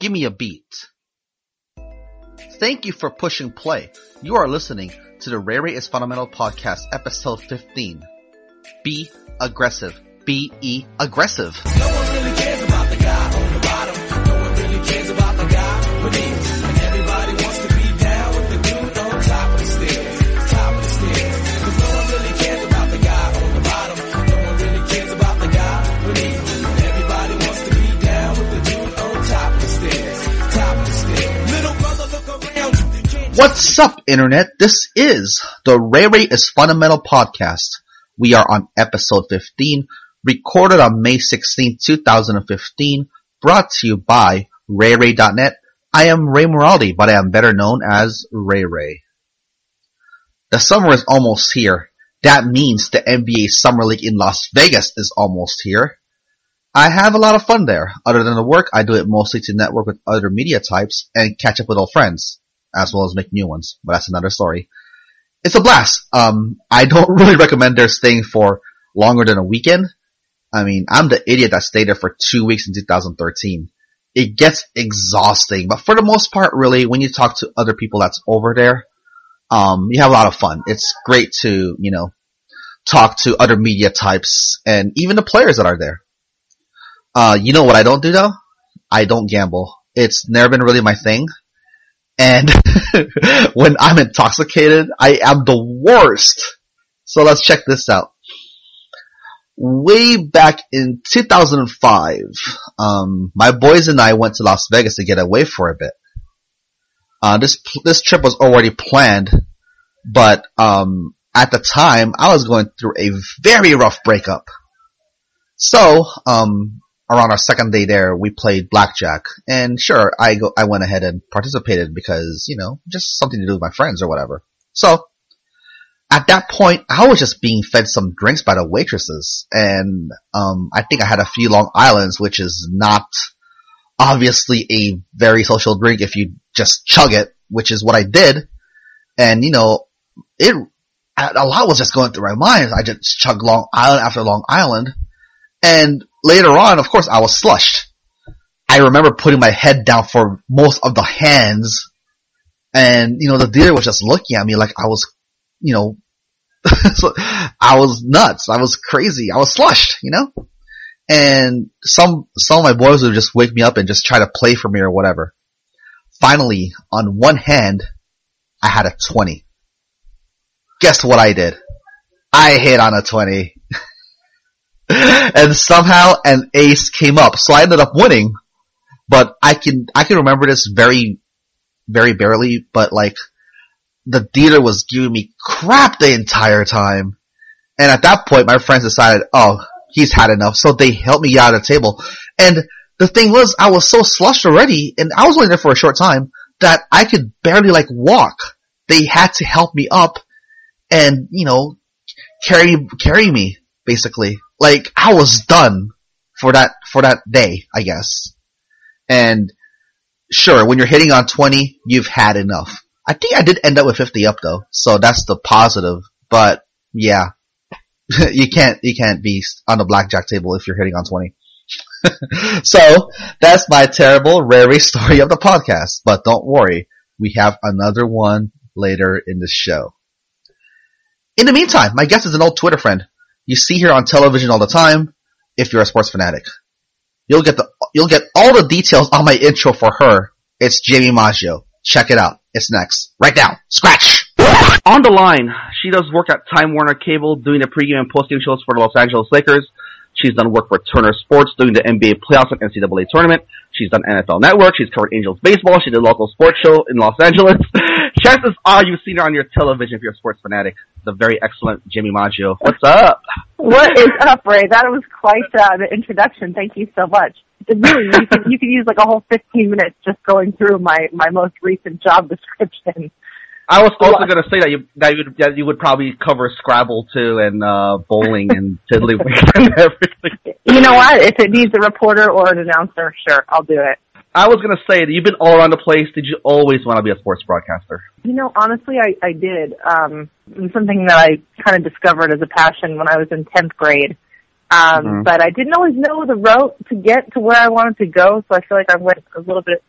Give me a beat. Thank you for pushing play. You are listening to the Ray Ray is Fundamental Podcast, episode 15. Be aggressive. Be aggressive. No one really cares about the guy on the bottom. No one really cares about the guy beneath. And everybody wants to be down with the dude on top of the stairs. Top of the stairs. 'Cause no one really cares about the guy on the bottom. No one really cares about the guy beneath. And everybody wants to be down with the dude on top of the stairs. Top of the stairs. Little brother, look around you. What's up, Internet? This is the Ray Ray is Fundamental Podcast. We are on episode 15. Recorded on May 16, 2015, brought to you by RayRay.net. I am Ray Moraldi, but I am better known as Ray Ray. The summer is almost here. That means the NBA Summer League in Las Vegas is almost here. I have a lot of fun there. Other than the work, I do it mostly to network with other media types and catch up with old friends, as well as make new ones, but that's another story. It's a blast. I don't really recommend their staying for longer than a weekend. I mean, I'm the idiot that stayed there for 2 weeks in 2013. It gets exhausting, but for the most part, really, when you talk to other people that's over there, you have a lot of fun. It's great to, talk to other media types and even the players that are there. You know what I don't do though? I don't gamble. It's never been really my thing. And when I'm intoxicated, I am the worst. So let's check this out. Way back in 2005, my boys and I went to Las Vegas to get away for a bit. This trip was already planned, but at the time I was going through a very rough breakup. So around our second day there, we played blackjack, and sure, I went ahead and participated because just something to do with my friends or whatever. So at that point, I was just being fed some drinks by the waitresses, and I think I had a few Long Islands, which is not obviously a very social drink if you just chug it, which is what I did. And a lot was just going through my mind. I just chugged Long Island after Long Island, and later on, of course, I was slushed. I remember putting my head down for most of the hands, and the dealer was just looking at me like I was, I was nuts. I was crazy. I was slushed, and some of my boys would just wake me up and just try to play for me or whatever. Finally, on one hand, I had a 20. Guess what I did? I hit on a 20. And somehow an ace came up. So I ended up winning, but I can remember this very, very barely, but the dealer was giving me crap the entire time. And at that point, my friends decided, oh, he's had enough. So they helped me get out of the table. And the thing was, I was so slushed already, and I was only there for a short time, that I could barely walk. They had to help me up and, carry me, basically. I was done for that day, I guess. And sure, when you're hitting on 20, you've had enough. I think I did end up with 50 up though, so that's the positive. But yeah, you can't be on the blackjack table if you're hitting on 20. So that's my terrible Ray story of the podcast. But don't worry, we have another one later in the show. In the meantime, my guest is an old Twitter friend. You see her on television all the time. If you're a sports fanatic, you'll get all the details on my intro for her. It's Jamie Maggio. Check it out. It's next. Right now. Scratch! On the line, she does work at Time Warner Cable doing the pregame and postgame shows for the Los Angeles Lakers. She's done work for Turner Sports doing the NBA playoffs and NCAA tournament. She's done NFL Network. She's covered Angels baseball. She did a local sports show in Los Angeles. Chances are you've seen her on your television if you're a sports fanatic. The very excellent Jamie Maggio. What's up? What is up, Ray? That was quite the introduction. Thank you so much. Really, you could use a whole 15 minutes just going through my most recent job description. I was also going to say that you would probably cover Scrabble too, and bowling and tiddlywinks and everything. You know what? If it needs a reporter or an announcer, sure, I'll do it. I was going to say that you've been all around the place. Did you always want to be a sports broadcaster? Honestly, I did. It was something that I kind of discovered as a passion when I was in 10th grade. But I didn't always know the route to get to where I wanted to go, so I feel like I went a little bit,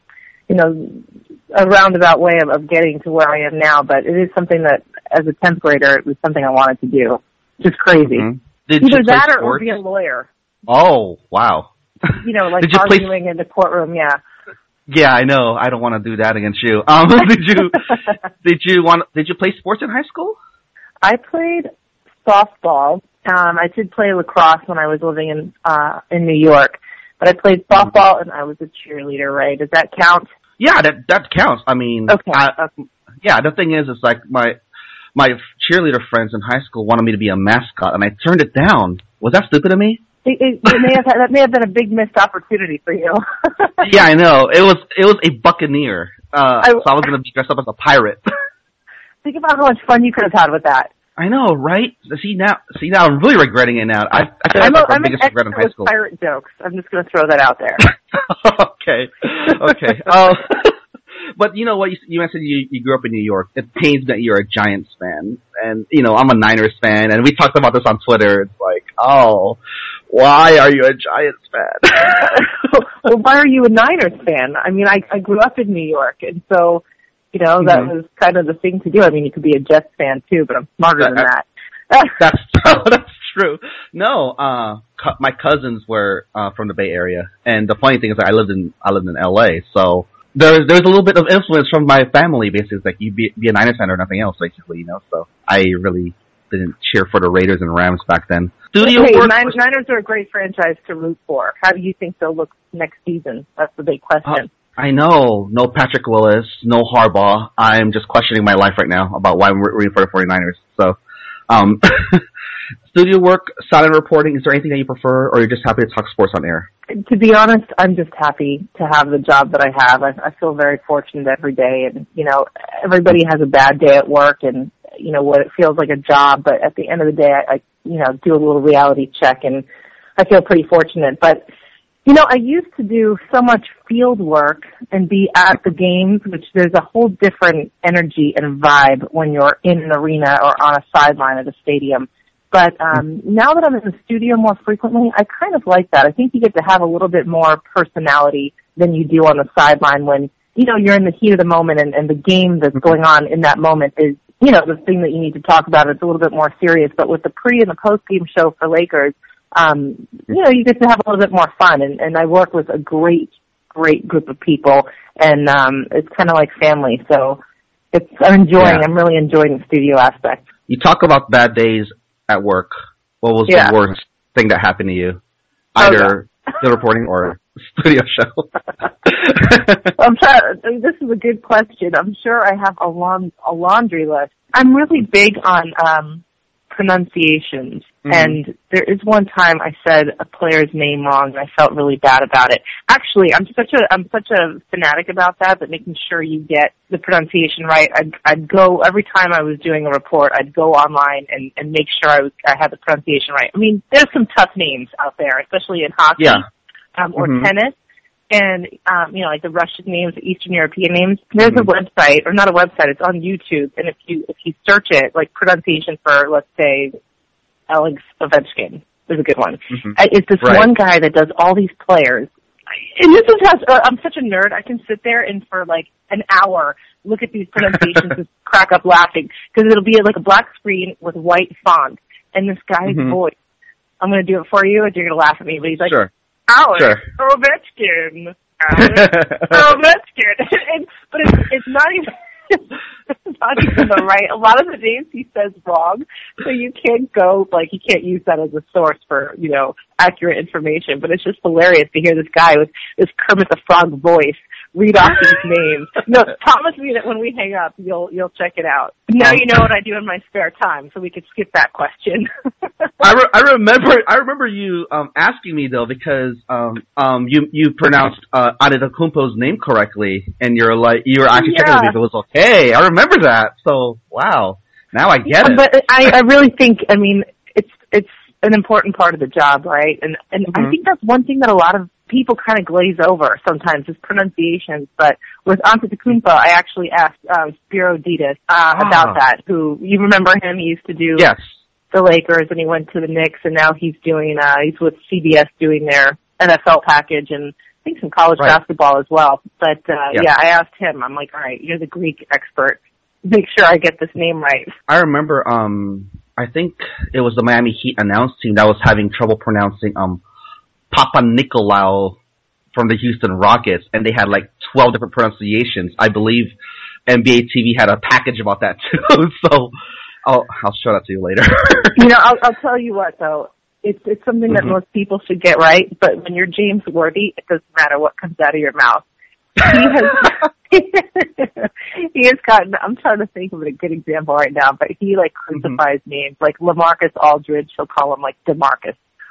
a roundabout way of getting to where I am now. But it is something that, as a 10th grader, it was something I wanted to do. Just crazy. Either that or be a lawyer. Oh, wow. Like arguing in the courtroom, yeah. Yeah, I know. I don't want to do that against you. Did you play sports in high school? I played softball. I did play lacrosse when I was living in New York, but I played softball and I was a cheerleader, right? Does that count? Yeah, that counts. I mean, okay. Yeah, the thing is, it's like my cheerleader friends in high school wanted me to be a mascot, and I turned it down. Was that stupid of me? That may have been a big missed opportunity for you. Yeah, I know. It was a buccaneer. So I was going to be dressed up as a pirate. Think about how much fun you could have had with that. I know, right? See now, I'm really regretting it now. I feel like that's my biggest regret in high school. Pirate jokes. I'm just going to throw that out there. Okay. But you know what? You mentioned you grew up in New York. It pains me that you're a Giants fan, and I'm a Niners fan. And we talked about this on Twitter. It's like, oh, why are you a Giants fan? Well, why are you a Niners fan? I mean, I grew up in New York, and so. That was kind of the thing to do. I mean, you could be a Jets fan too, but I'm smarter than that. That's true. No, my cousins were from the Bay Area, and the funny thing is that I lived in LA, so there's a little bit of influence from my family. Basically, it's like you be a Niners fan or nothing else, basically. So I really didn't cheer for the Raiders and Rams back then. Niners are a great franchise to root for. How do you think they'll look next season? That's the big question. I know. No Patrick Willis, no Harbaugh. I'm just questioning my life right now about why I'm rooting for the 49ers. So, studio work, silent reporting, is there anything that you prefer, or you're just happy to talk sports on air? To be honest, I'm just happy to have the job that I have. I feel very fortunate every day, and, everybody has a bad day at work and, what it feels like a job, but at the end of the day, I do a little reality check, and I feel pretty fortunate. But I used to do so much field work and be at the games, which there's a whole different energy and vibe when you're in an arena or on a sideline at a stadium. But now that I'm in the studio more frequently, I kind of like that. I think you get to have a little bit more personality than you do on the sideline when, you're in the heat of the moment and the game that's going on in that moment is, the thing that you need to talk about. It's a little bit more serious. But with the pre- and the post-game show for Lakers, you get to have a little bit more fun, and I work with a great group of people, and it's kind of like family. So I'm really enjoying the studio aspect. You talk about bad days at work. What was the worst thing that happened to you? Either the reporting or studio show? This is a good question. I'm sure I have a laundry list. I'm really big on pronunciations. And there is one time I said a player's name wrong and I felt really bad about it. Actually, I'm such a fanatic about that making sure you get the pronunciation right. I'd go every time I was doing a report, I'd go online and make sure I had the pronunciation right. I mean, there's some tough names out there, especially in hockey or tennis. And, like the Russian names, the Eastern European names, there's a website, or not a website, it's on YouTube. And if you search it, like pronunciation for, let's say, Alex Ovechkin is a good one. It's this one guy that does all these players. And this is I'm such a nerd, I can sit there and for like an hour look at these pronunciations and crack up laughing. Because it'll be like a black screen with white font. And this guy's voice, I'm going to do it for you, and you're going to laugh at me, but he's like, Alex Ovechkin. Ovechkin. But it's not even... It's not even the right. A lot of the names he says wrong, so you can't you can't use that as a source for, accurate information. But it's just hilarious to hear this guy with this Kermit the Frog voice read off these names. No, promise me that when we hang up, you'll check it out. Now you know what I do in my spare time, so we could skip that question. I remember you asking me though, because you pronounced Antetokounmpo's name correctly, and you were actually checking if it was okay. I remember that. So wow, now I get it. But I really think, I mean, it's an important part of the job, right? And I think that's one thing that a lot of people kind of glaze over sometimes is pronunciations. But with Antetokounmpo, I actually asked Spiro Ditas about that. Who, you remember him? He used to do the Lakers, and he went to the Knicks, and now he's with CBS doing their NFL package, and I think some college basketball as well. But, I asked him, I'm like, all right, you're the Greek expert. Make sure I get this name right. I remember, I think it was the Miami Heat announce team that was having trouble pronouncing, Papa Nicolau from the Houston Rockets, and they had like 12 different pronunciations. I believe NBA TV had a package about that too, so I'll show that to you later. I'll tell you what though, it's something that most people should get right, but when you're James Worthy, it doesn't matter what comes out of your mouth. He has gotten, I'm trying to think of a good example right now, but he like crucifies names, like LaMarcus Aldridge, he'll call him like DeMarcus.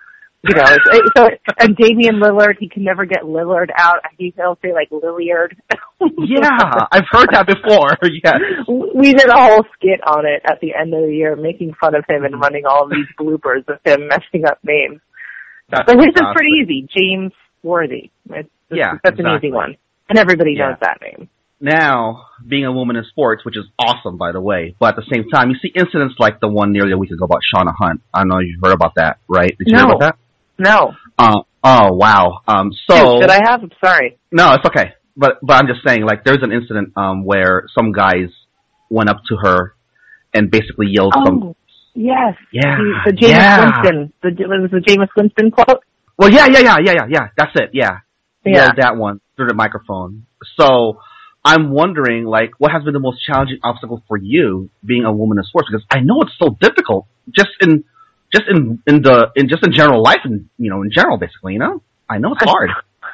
And Damian Lillard, he can never get Lillard out. He'll say like Lilliard. Yeah, I've heard that before. Yes. We did a whole skit on it at the end of the year, making fun of him and running all of these bloopers of him messing up names. But his is pretty easy, James Worthy. That's an easy one. And everybody knows that name. Now, being a woman in sports, which is awesome, by the way, but at the same time, you see incidents like the one nearly a week ago about Shauna Hunt. I don't know if you've heard about that, right? Did you hear about that? No. Oh, wow. Should I have? I'm sorry. No, it's okay. But I'm just saying, like, there's an incident, where some guys went up to her and basically yelled some... Yes. Yeah. The Jameis Winston. It was the Jameis Winston quote? Well, yeah. That's it, yeah. Yeah, that one through the microphone. So, I'm wondering, like, what has been the most challenging obstacle for you being a woman in sports? Because I know it's so difficult, just in general life, and in general, basically. I know it's hard.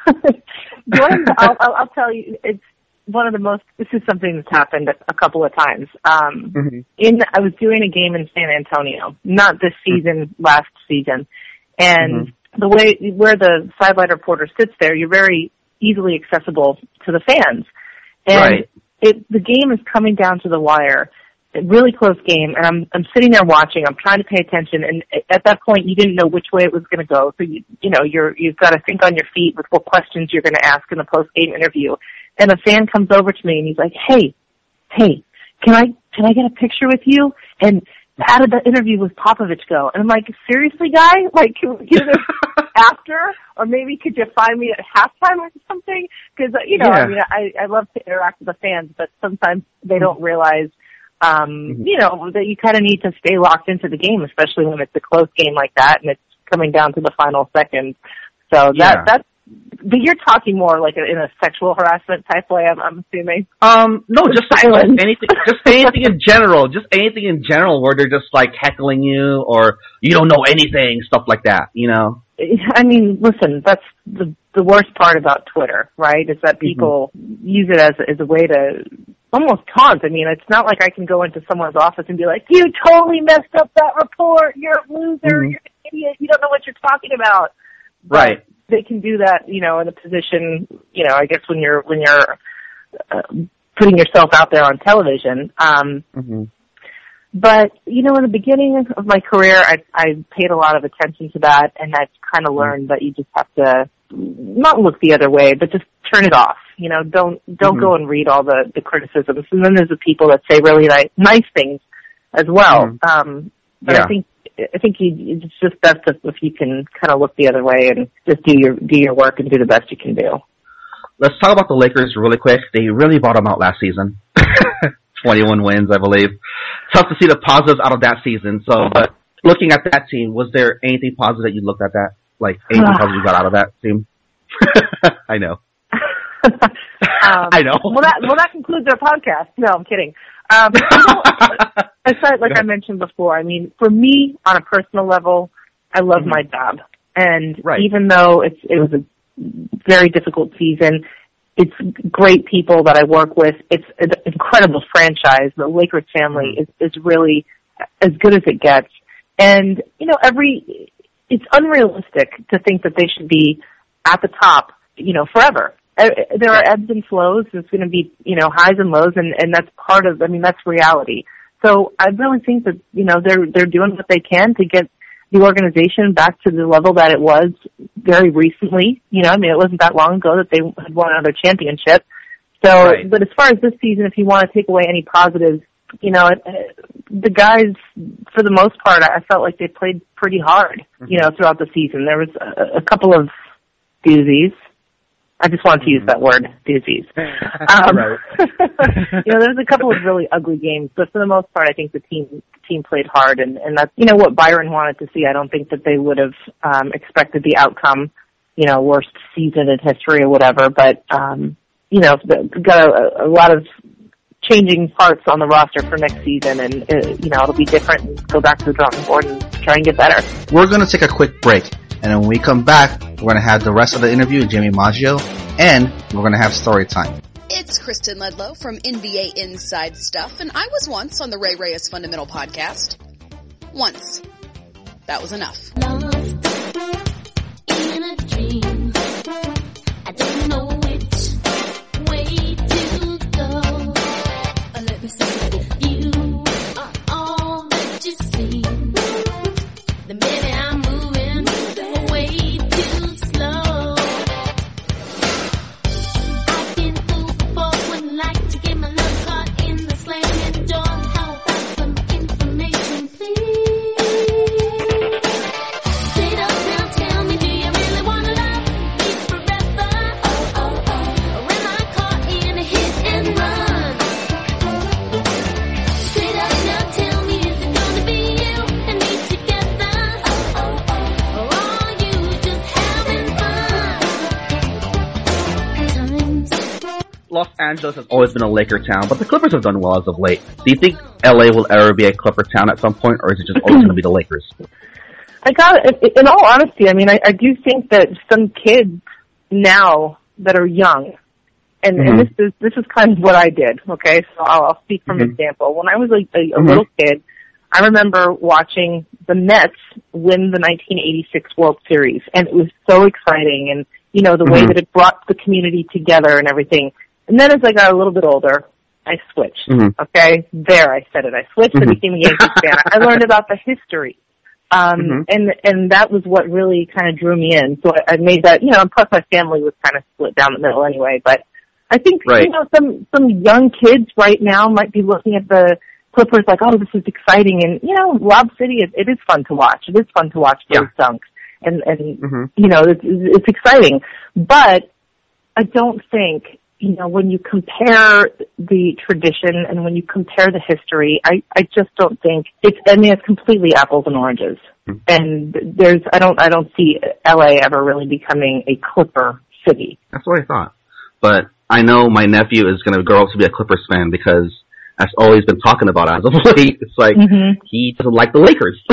I'll tell you, it's one of the most. This is something that's happened a couple of times. I was doing a game in San Antonio, not this season, last season, and the way where the sideline reporter sits there, you're very easily accessible to the fans, and the game is coming down to the wire. A really close game, and I'm sitting there watching. I'm trying to pay attention, and at that point, you didn't know which way it was going to go. So you've got to think on your feet with what questions you're going to ask in the post game interview. And a fan comes over to me, and he's like, "Hey, can I get a picture with you?" And how did the interview with Popovich go? And I'm like, seriously, guy? Like, can we do this after? Or maybe could you find me at halftime or something? Because I mean, I love to interact with the fans, but sometimes they don't realize. That you kind of need to stay locked into the game, especially when it's a close game like that and it's coming down to the final seconds. So but you're talking more like in a sexual harassment type way, I'm assuming. No, just anything in general, where they're just like heckling you or you don't know anything, stuff like that, I mean, listen, that's the worst part about Twitter, right? Is that people use it as a way to almost taunt. I mean, it's not like I can go into someone's office and be like, "You totally messed up that report. You're a loser. You're an idiot. You don't know what you're talking about." But they can do that, in a position, I guess when you're putting yourself out there on television. But, in the beginning of my career, I paid a lot of attention to that, and I've kind of learned that you just have to not look the other way, but just turn it off. Don't go and read all the criticisms. And then there's the people that say really nice things as well. But I think it's just best if you can kind of look the other way and just do your work and do the best you can do. Let's talk about the Lakers really quick. They really bought them out last season. 21 wins, I believe. Tough to see the positives out of that season. So, but looking at that team, was there anything positive that you looked at that? Like, anything positive you got out of that team? I know. I know. Well, that concludes our podcast. No, I'm kidding. Aside, like I mentioned before, I mean, for me, on a personal level, I love my job. And even though it was a very difficult season, it's great people that I work with. It's an incredible franchise. The Lakers family is really as good as it gets. And, it's unrealistic to think that they should be at the top, forever. There are ebbs and flows. There's going to be, highs and lows, and that's part of, that's reality. So I really think that, they're doing what they can to get the organization back to the level that it was very recently. It wasn't that long ago that they had won another championship. So, but as far as this season, if you want to take away any positives the guys, for the most part, I felt like they played pretty hard, throughout the season. There was a couple of doozies. I just wanted to use that word, doozies. Right. There's a couple of really ugly games, but for the most part, I think the team played hard, and that's, what Byron wanted to see. I don't think that they would have expected the outcome, worst season in history or whatever, but, we've got a lot of changing parts on the roster for next season, and, it'll be different, and go back to the drawing board and try and get better. We're going to take a quick break, and then when we come back, we're going to have the rest of the interview with Jamie Maggio, and we're going to have story time. It's Kristen Ledlow from NBA Inside Stuff, and I was once on the Ray Reyes Fundamental podcast. Once. That was enough. Lost in a dream. I don't know which way to go. Let me say that you are all that you seem. Then maybe I'm moving way too slow. I've been fooled before, wouldn't like to get my love caught in the slamming door. How about some information, please? Straight up now, tell me, do you really wanna love me forever? Or am I caught in a hit and run? Straight up now, tell me, is it gonna be you and me together? Or are you just having fun? Los Angeles has always been a Laker town, but the Clippers have done well as of late. Do you think LA will ever be a Clipper town at some point, or is it just always going to be the Lakers? In all honesty, I mean, I do think that some kids now that are young, and this is kind of what I did, okay? So I'll speak from example. When I was a little kid, I remember watching the Nets win the 1986 World Series, and it was so exciting, and, the way that it brought the community together and everything. And then as I got a little bit older, I switched, okay? There, I said it. I switched and became a Yankees fan. I learned about the history. And that was what really kind of drew me in. So I made that, plus my family was kind of split down the middle anyway. But I think, some young kids right now might be looking at the Clippers like, oh, this is exciting. And, Lob City, it is fun to watch. It is fun to watch those dunks. And it's exciting. But I don't think, when you compare the tradition and when you compare the history, I just don't think it's completely apples and oranges. And I don't see LA ever really becoming a Clipper city. That's what I thought. But I know my nephew is going to grow up to be a Clippers fan because that's all he's been talking about as of late. It's like, he doesn't like the Lakers.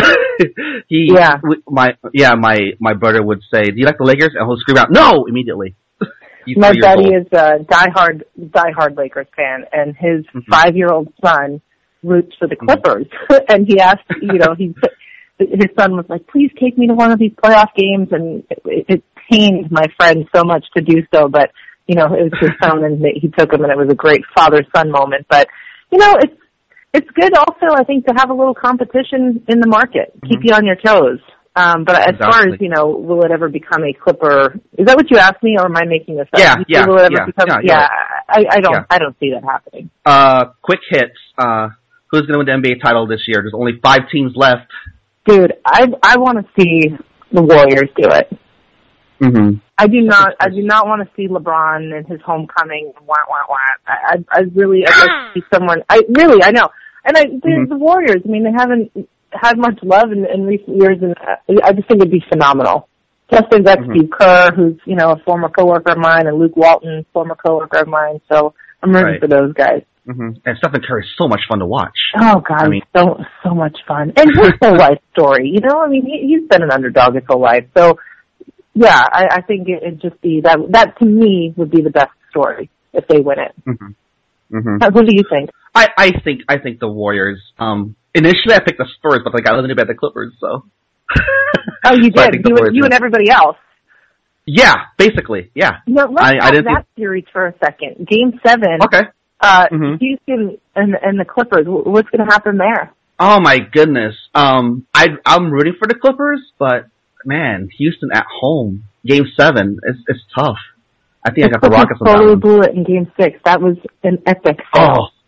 My brother would say, do you like the Lakers? And he'll scream out, no, immediately. My buddy is a diehard Lakers fan, and his 5-year-old son roots for the Clippers. And he asked, his son was like, please take me to one of these playoff games, and it pained my friend so much to do so, but, it was his son, and he took him, and it was a great father-son moment. But, it's good also, I think, to have a little competition in the market, keep you on your toes. But as far as, will it ever become a Clipper? Is that what you asked me, or am I making this up? Will it ever become? I don't see that happening. Quick hits. Who's going to win the NBA title this year? There's only 5 teams left. Dude, I want to see the Warriors do it. I do not want to see LeBron and his homecoming. I really, I'd like to see someone. I know. And the Warriors. I mean, they haven't had much love in recent years, and I just think it'd be phenomenal. Plus, they've got Steve Kerr, who's a former coworker of mine, and Luke Walton, former coworker of mine. So I'm rooting for those guys. And Stephen Curry is so much fun to watch. Oh God, so much fun, and his whole life story. He's been an underdog his whole life. So yeah, I think it'd just be that to me would be the best story if they win it. What do you think? I think the Warriors. Initially, I picked the Spurs, but I got a little bit the Clippers, so. Oh, you did? You and everybody else? Yeah, basically, yeah. Let's talk that series for a second. Game 7. Okay. Houston and the Clippers. What's going to happen there? Oh my goodness. I'm rooting for the Clippers, but man, Houston at home, Game 7, it's tough. I think I got the Rockets on that one. Totally blew it in Game 6. That was an epic fail.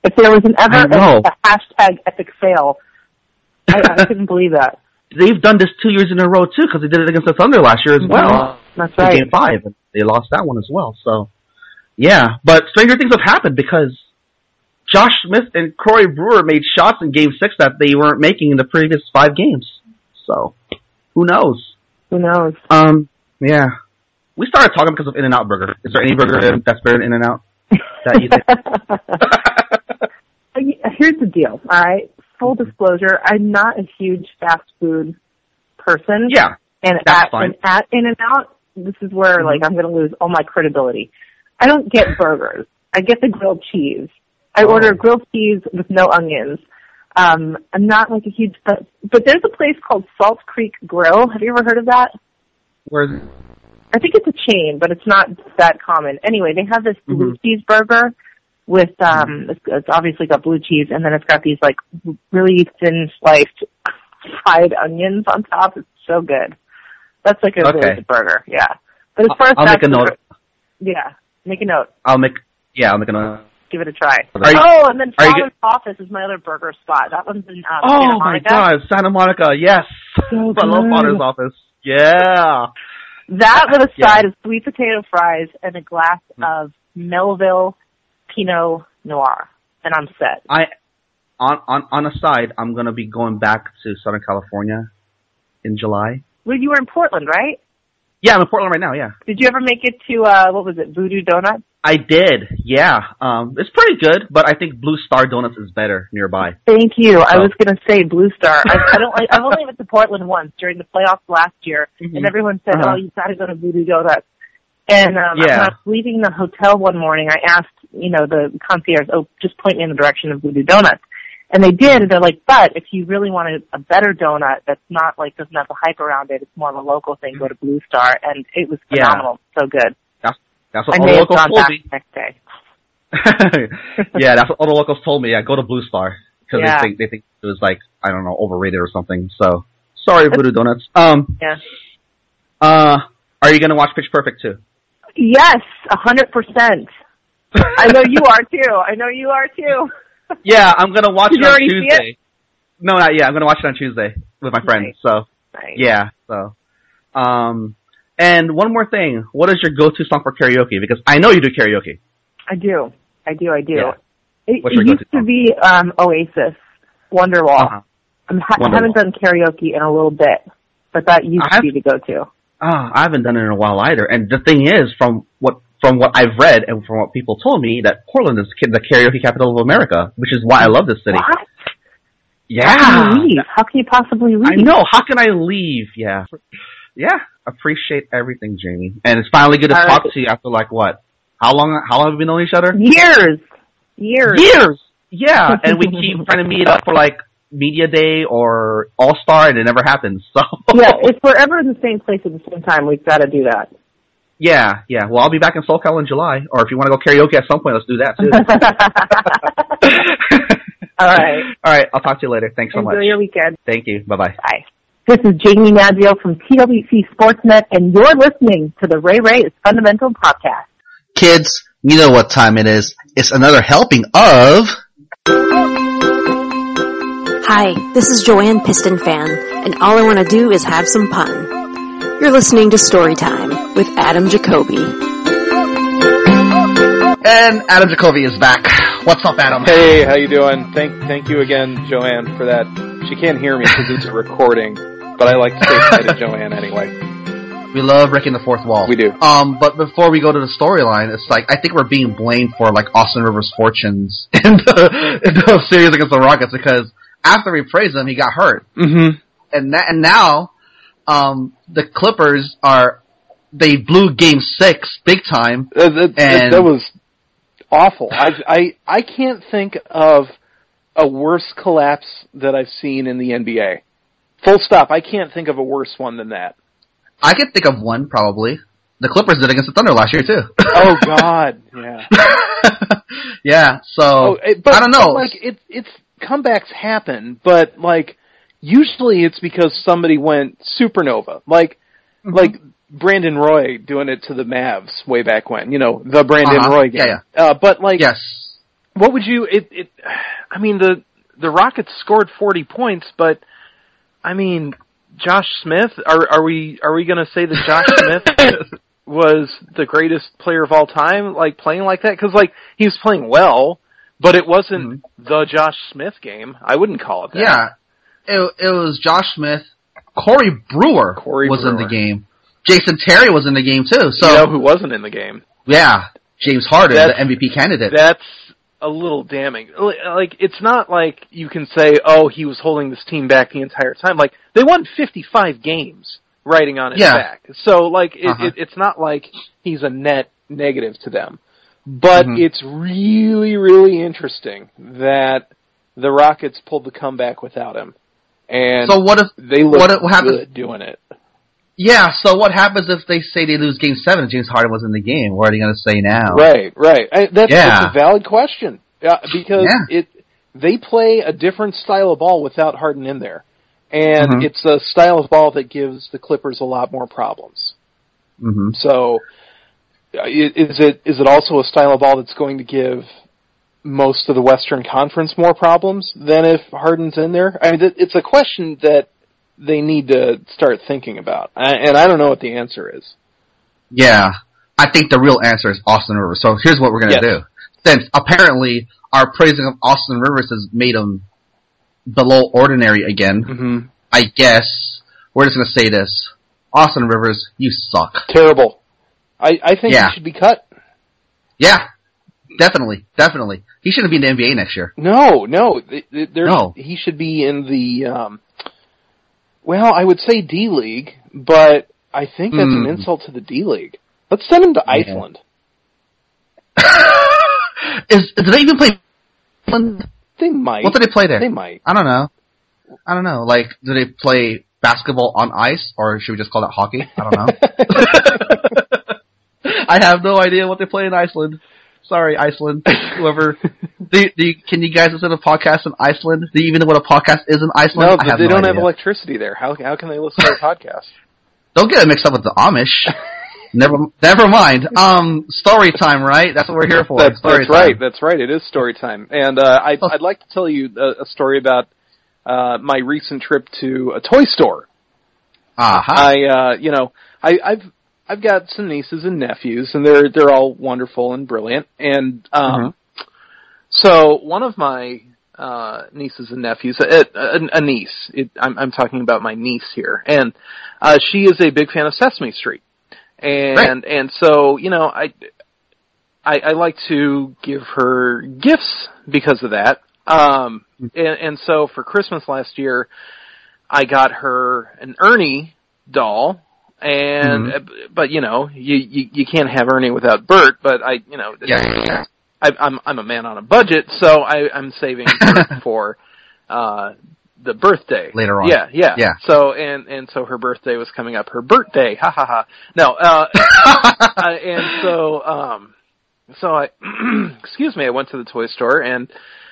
If there was I know. a hashtag epic fail, I couldn't believe that. They've done this 2 years in a row too, because they did it against the Thunder last year as well. That's In right. Game 5, and they lost that one as well. So, yeah. But stranger things have happened because Josh Smith and Corey Brewer made shots in Game 6 that they weren't making in the previous 5 games. So, who knows? Who knows? Yeah. We started talking because of In-N-Out Burger. Is there any burger that's better than In-N-Out that you think? Here's the deal, all right? Full disclosure, I'm not a huge fast food person. Yeah. And that's fine. at In-N-Out, this is where, like, I'm going to lose all my credibility. I don't get burgers. I get the grilled cheese. I order grilled cheese with no onions. I'm not, like, a huge... But there's a place called Salt Creek Grill. Have you ever heard of that? Where's I think it's a chain, but it's not that common. Anyway, they have this blue cheeseburger with, it's obviously got blue cheese, and then it's got these, like, really thin sliced fried onions on top. It's so good. That's like a really good burger, yeah. But as far as I'll make a note. Yeah, make a note. I'll make a note. Give it a try. Are and then Father's Office is my other burger spot. That one's in Santa Oh my Monica. God, Santa Monica, yes. So I love good. Father's Office. Yeah. That with a side of sweet potato fries and a glass of Melville Pinot Noir, and I'm set. On a side, I'm gonna be going back to Southern California in July. Well, you were in Portland, right? Yeah, I'm in Portland right now. Yeah. Did you ever make it to what was it, Voodoo Donuts? I did. Yeah. It's pretty good, but I think Blue Star Donuts is better nearby. Thank you. I was going to say Blue Star. I've only been to Portland once during the playoffs last year, and everyone said, "Oh, you've got to go to Voodoo Donuts." And when I was leaving the hotel one morning, I asked, the concierge, "Oh, just point me in the direction of Voodoo Donuts." And they did, and they're like, "But if you really wanted a better donut that's not like doesn't have the hype around it, it's more of a local thing, go to Blue Star." And it was phenomenal, so good. That's what I all may the have locals gone told back me. the next day. Yeah, that's what all the locals told me. Yeah, go to Blue Star because Yeah. they think it was like I don't know overrated or something. So sorry, Voodoo Donuts. Yeah. Are you gonna watch Pitch Perfect too? Yes, 100%. I know you are too. Yeah, I'm gonna watch Did it you on already see Tuesday. No, not yet. I'm gonna watch it on Tuesday with my friends. So Nice. yeah, so and one more thing. What is your go-to song for karaoke? Because I know you do karaoke. I do. Yeah. It What's your used go-to to be Oasis, Wonderwall. Uh-huh. I haven't done karaoke in a little bit, but that used to be the go-to. I haven't done it in a while either. And the thing is, from what I've read and from what people told me, that Portland is the karaoke capital of America, which is why I love this city. What? Yeah. How can you leave? How can you possibly leave? I know. How can I leave? Yeah. Yeah. Appreciate everything, Jamie. And it's finally good to talk to you after like what? How long have we been knowing each other? Years. Yeah. And we keep trying to meet up for like Media Day or All-Star and it never happens. So Yeah, if we're ever in the same place at the same time, we've got to do that. Yeah. Well, I'll be back in SoCal in July, or if you want to go karaoke at some point, let's do that too. All right. I'll talk to you later. Thanks so much. Enjoy your weekend. Thank you. Bye-bye. Bye. This is Jamie Maggio from TWC Sportsnet, and you're listening to the Ray is Fundamental Podcast. Kids, you know what time it is. It's another helping of... Hi, this is Joanne Piston Fan, and all I want to do is have some fun. You're listening to Storytime with Adam Jacoby. And Adam Jacoby is back. What's up, Adam? Hey, how you doing? Thank you again, Joanne, for that. She can't hear me because it's a recording, but I like to say hi to Joanne anyway. We love breaking the fourth wall. We do. But before we go to the storyline, it's like, I think we're being blamed for like Austin Rivers' fortunes in the series against the Rockets because after we praised him, he got hurt. Mm-hmm. And now, the Clippers they blew game 6 big time. That was awful. I can't think of a worse collapse that I've seen in the NBA. Full stop. I can't think of a worse one than that. I could think of one, probably. The Clippers did against the Thunder last year, too. Oh, God. Yeah. Yeah, so, but, I don't know. But, like, it's comebacks happen, but, like, usually it's because somebody went supernova. Like Brandon Roy doing it to the Mavs way back when. You know, the Brandon Roy game. Yeah. But, like... Yes. what would you? I mean, the Rockets scored 40 points, but I mean, Josh Smith. Are we going to say that Josh Smith was the greatest player of all time, like playing like that? Because like he was playing well, but it wasn't the Josh Smith game. I wouldn't call it that. Yeah, it was Josh Smith. Corey Brewer was in the game. Jason Terry was in the game too. So you know who wasn't in the game? Yeah, James Harden, the MVP candidate. That's a little damning. Like, it's not like you can say, oh, he was holding this team back the entire time. Like, they won 55 games riding on his back. So, like, it's not like he's a net negative to them. But it's really, really interesting that the Rockets pulled the comeback without him. And so what if they look good doing it? Yeah, so what happens if they say they lose Game 7 and James Harden was in the game? What are they going to say now? Right. That's a valid question. Because they play a different style of ball without Harden in there. And it's a style of ball that gives the Clippers a lot more problems. So, is it also a style of ball that's going to give most of the Western Conference more problems than if Harden's in there? I mean, it's a question that they need to start thinking about. And I don't know what the answer is. Yeah. I think the real answer is Austin Rivers. So here's what we're going to do. Since apparently our praising of Austin Rivers has made him below ordinary again, I guess we're just going to say this. Austin Rivers, you suck. Terrible. I think he should be cut. Yeah. Definitely. He shouldn't be in the NBA next year. No. He should be in the, well, I would say D-League, but I think that's an insult to the D-League. Let's send him to Iceland. Do they even play Iceland? They might. What do they play there? They might. I don't know. Like, do they play basketball on ice, or should we just call that hockey? I don't know. I have no idea what they play in Iceland. Sorry, Iceland. Whoever. Can you guys listen to podcasts in Iceland? Do you even know what a podcast is in Iceland? No, but they don't have electricity there. How can they listen to a podcast? Don't get it mixed up with the Amish. Never mind. Story time, right? That's what we're here for. That's right. It is story time. And I'd like to tell you a story about my recent trip to a toy store. I've got some nieces and nephews, and they're all wonderful and brilliant. And so one of my nieces and nephews, a niece. I'm talking about my niece here, and she is a big fan of Sesame Street. And so, I like to give her gifts because of that. And so for Christmas last year, I got her an Ernie doll, and, but you can't have Ernie without Bert, but I'm a man on a budget, so I'm saving for, the birthday later on. Yeah. So and so her birthday was coming up. Her birthday, ha ha ha. No, and so I excuse me. I went to the toy store and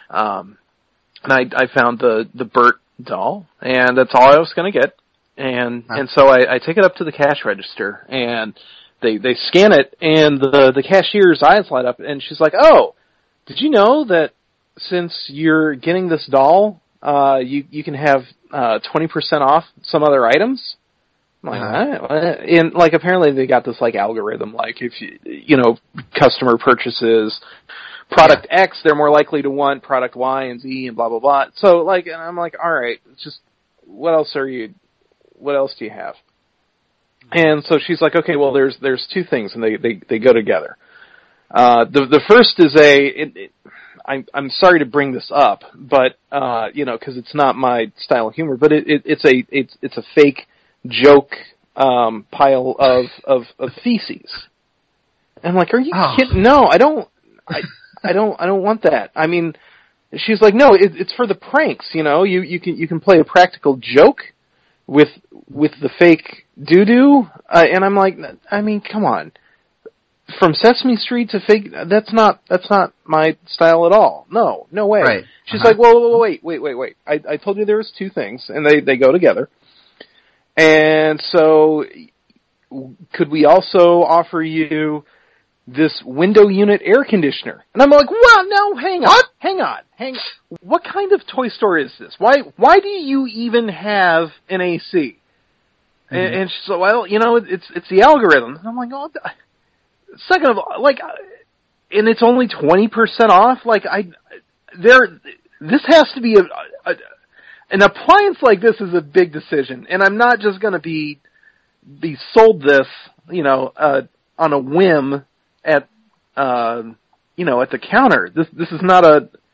I found the Bert doll, and that's all I was going to get. And so I take it up to the cash register, and they scan it, and the cashier's eyes light up, and she's like, "Oh, did you know that since you're getting this doll, you can have 20% off some other items?" I'm like, what? And like apparently they got this like algorithm, like if customer purchases product X, they're more likely to want product Y and Z and blah blah blah. So like, and I'm like, all right, just what else do you have? And so she's like, okay, well there's two things, and they go together. The first is I'm sorry to bring this up, but because it's not my style of humor, but it's a fake joke pile of feces. And I'm like, are you kidding? No, I don't want that. I mean, she's like, no, it's for the pranks. You can play a practical joke with the fake doo-doo, and I'm like, I mean, come on. From Sesame Street to fake, that's not my style at all. No way. Right. She's like, well, wait. I told you there was two things, and they go together. And so, could we also offer you this window unit air conditioner. And I'm like, well, no, hang on. What kind of toy store is this? Why do you even have an AC? And she's like, well, it's the algorithm. And I'm like, oh, second of all, like, and it's only 20% off? Like, this has to be an appliance like this is a big decision. And I'm not just gonna be sold this, on a whim at the counter. This is not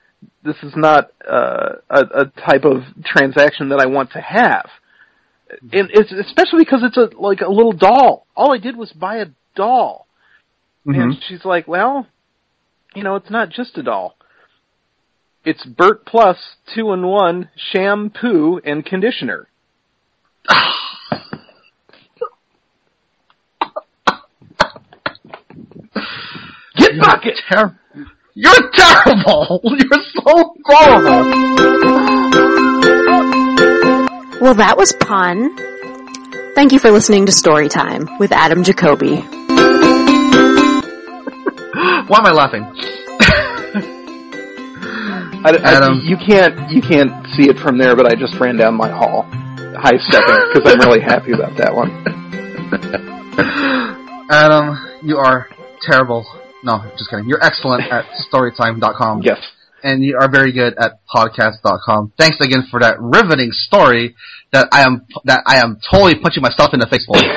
a type of transaction that I want to have. And it's especially because it's a little doll. All I did was buy a doll. Mm-hmm. And she's like, well, it's not just a doll. It's Burt Plus 2-in-1 shampoo and conditioner. Get bucket! You're terrible! You're so horrible! Well, that was Pun. Thank you for listening to Storytime with Adam Jacoby. Why am I laughing? Adam, you can't see it from there, but I just ran down my hall, high stepping, because I'm really happy about that one. Adam, you are terrible. No, just kidding. You're excellent at storytime.com. Yes. And you are very good at podcast.com. Thanks again for that riveting story that I am totally punching myself in the face for.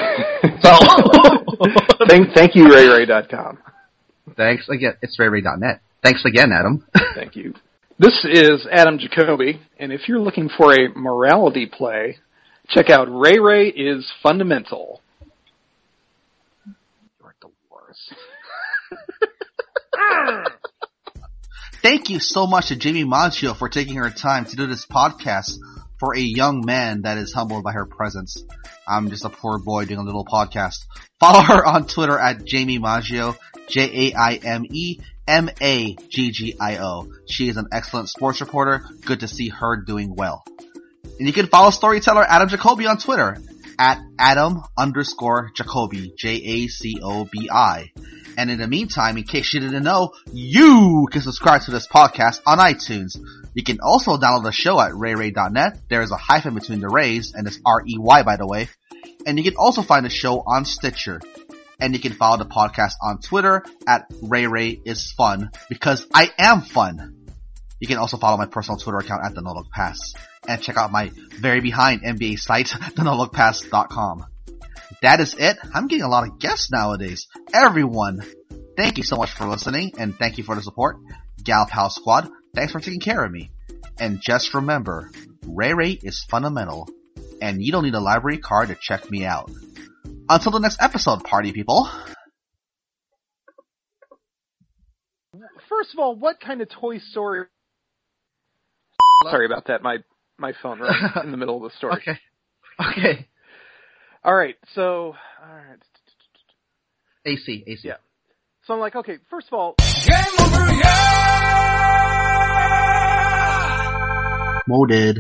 So thank you, RayRay.com. Thanks again. It's RayRay.net. Thanks again, Adam. Thank you. This is Adam Jacoby, and if you're looking for a morality play, check out Ray Ray is Fundamental. You're the worst. Thank you so much to Jamie Maggio for taking her time to do this podcast for a young man that is humbled by her presence. I'm just a poor boy doing a little podcast. Follow her on Twitter at Jamie Maggio, JAIMEMAGGIO. She is an excellent sports reporter. Good to see her doing well. And you can follow storyteller Adam Jacoby on Twitter at Adam_Jacoby, JACOBI. And in the meantime, in case you didn't know, you can subscribe to this podcast on iTunes. You can also download the show at RayRay.net. There is a hyphen between the Rays, and it's REY, by the way. And you can also find the show on Stitcher. And you can follow the podcast on Twitter at RayRayIsFun, because I am fun. You can also follow my personal Twitter account at TheNoLookPass. And check out my very behind NBA site, TheNoLookPass.com. That is it. I'm getting a lot of guests nowadays. Everyone, thank you so much for listening, and thank you for the support. Gal Pal Squad, thanks for taking care of me. And just remember, Ray Ray is fundamental, and you don't need a library card to check me out. Until the next episode, party people. First of all, what kind of Toy Story... Sorry about that. My phone rang in the middle of the story. Okay. All right, so... Alright. AC. Yeah. So I'm like, okay, first of all... Game over, yeah! Moded.